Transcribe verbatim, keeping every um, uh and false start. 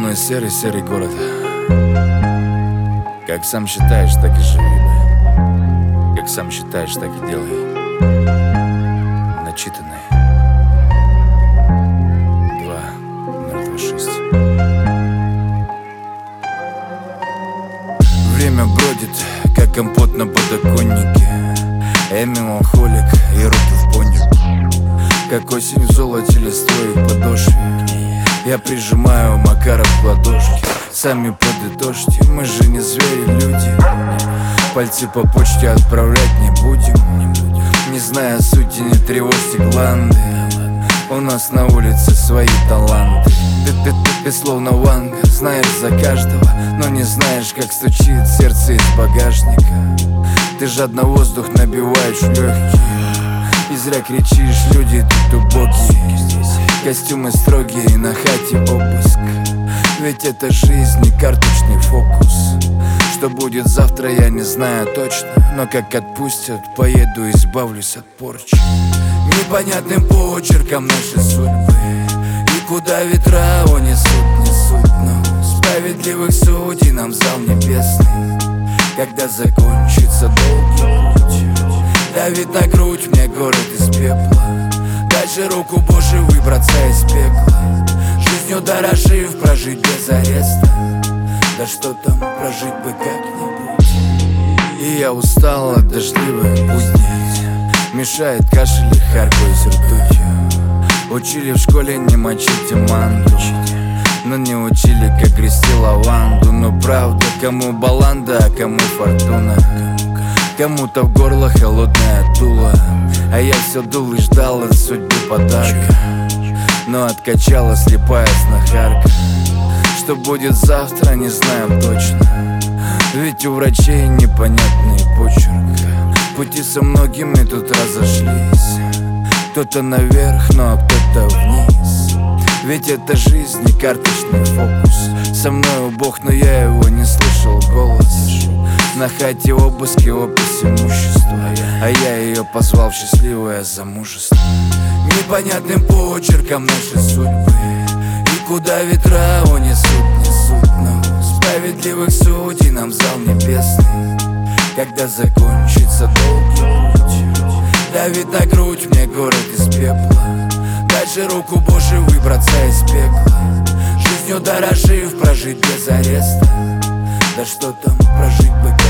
мой серый-серый город. Как сам считаешь, так и живи, бля. Как сам считаешь, так и делай. Начитанный. Два ноль два шесть. Время бродит, как компот на подоконнике. Я меланхолик и руки в пони. Как осень в золоте листвой в подошве. Я прижимаю Макаров в ладошки. Сами подытожьте, мы же не звери, люди. Пальцы по почте отправлять не будем. Не зная сути, не тревожьте гланды. У нас на улице свои таланты. Ты, ты, ты, ты словно Ванга, знаешь за каждого, но не знаешь, как стучит сердце из багажника. Ты жадно воздух набиваешь в легкие. И зря кричишь, люди тут убогие. Костюмы строгие, на хате обыск. Ведь это жизнь, не карточный фокус. Что будет завтра, я не знаю точно. Но как отпустят, поеду, избавлюсь от порчи. Непонятным почерком наши судьбы. И куда ветра унесут, несут. Но справедливых судей нам зал небесный. Когда закончится долгий путь, давит на грудь мне город из пепла. Дальше руку Божию выбраться из пекла. Жизнью дорожив, прожить без ареста. Да что там, прожить бы как-нибудь. И я устал от дождливых будней. Мешает кашель и харкаю с ртутью. Учили в школе не мочить манду, но не учили, как грести лаванду. Но правда, кому баланда, а кому фортуна. Кому-то в горло холодное дуло. А я все дул и ждал от судьбы подарка. Но откачала слепая знахарка. Что будет завтра, не знаем точно. Ведь у врачей непонятный почерк. Пути со многими тут разошлись. Кто-то наверх, ну а кто-то вниз. Ведь это жизнь, не карточный фокус. Со мною Бог, но я его не слышал голос. На хате обыски, опись имущества. А я ее позвал в счастливое замужество. Непонятным почерком наши судьбы. И куда ветра унесут, несут. Но справедливых судей нам зал небесный. Когда закончится долгий путь, давит на грудь мне город из пепла. Дальше руку Божию выбраться из пекла. Жизнью дорожив, прожить без ареста. Да что там, прожить бы как